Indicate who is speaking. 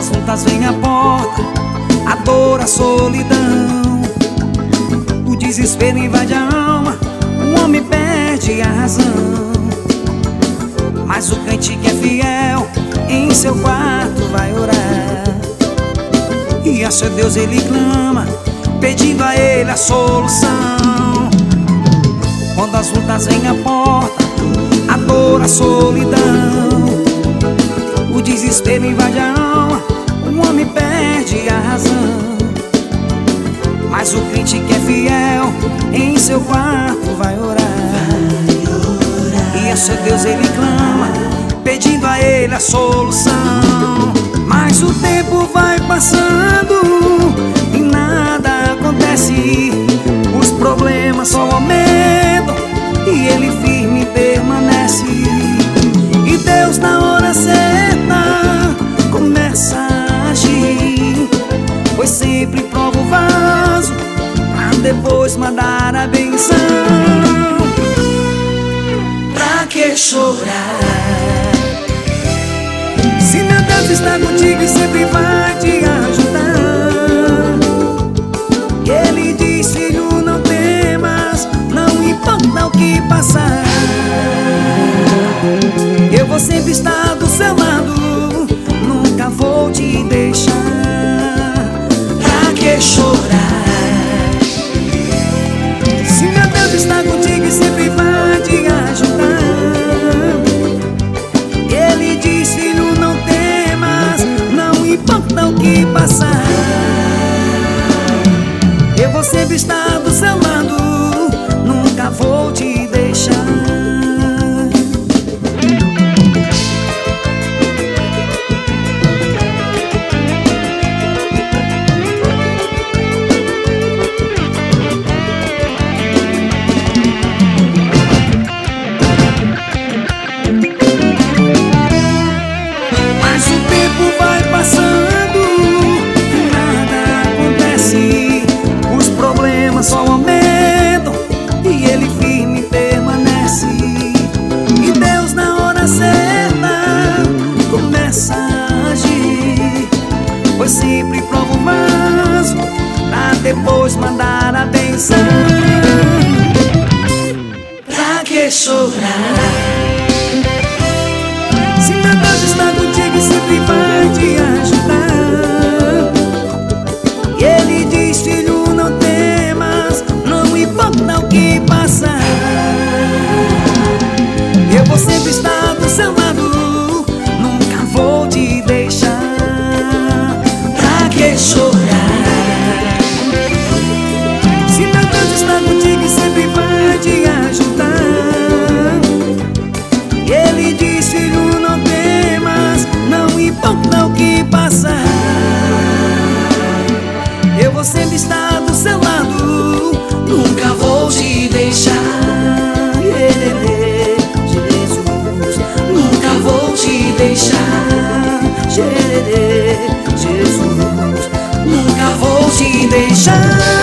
Speaker 1: as lutas vêm à porta, a dor, a solidão, o desespero invade a alma, o homem perde a razão. Mas o crente que é fiel, em seu quarto vai orar, e a seu Deus ele clama, pedindo a ele a solução. Quando as lutas vêm à porta, a dor, a solidão, o desespero invade a alma, o homem perde a razão. Mas o crente que é fiel, em seu quarto vai orar, e a seu Deus ele clama, pedindo a ele a solução. Mas o tempo vai passando e nada acontece, os problemas só aumentam e ele firme permanece. E Deus na hora certa começa a agir, pois sempre prova o vaso pra depois mandar a benção. Pra que chorar, se meu Deus está contigo e sempre vai te ajudar? Ele diz: filho, não temas, não importa o que passar, eu vou sempre estar do seu lado, nunca vou te deixar. Pra que chorar, se meu Deus está contigo e sempre vai te ajudar? Ele diz: filho, não temas, não importa o que passar, eu vou sempre estar do seu lado, nunca vou te deixar. Mas o tempo vai passando e nada acontece, os problemas só aumentam e ele firme permanece. E Deus na hora certa começa a agir, pois sempre prova o vaso pra depois mandar a benção. Pra que chorar, se meu Deus está contigo e sempre vai te ajudar? E ele diz: filho, não temas, não importa o que passar, eu vou sempre estar do seu lado, nunca vou te deixar. Pra que chorar, se meu Deus está contigo e sempre vai te ajudar? E ele diz: filho, não temas, não importa o que passar, eu vou sempre estar do seu lado, nunca vou te deixar. Jesus, nunca vou te deixar. Jesus, nunca vou te deixar.